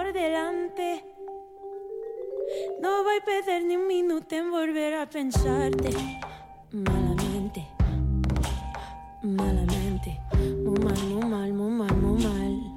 por delante. No voy a perder ni un minuto en volver a pensarte. Malamente, malamente, muy mal, muy mal, muy mal, muy mal.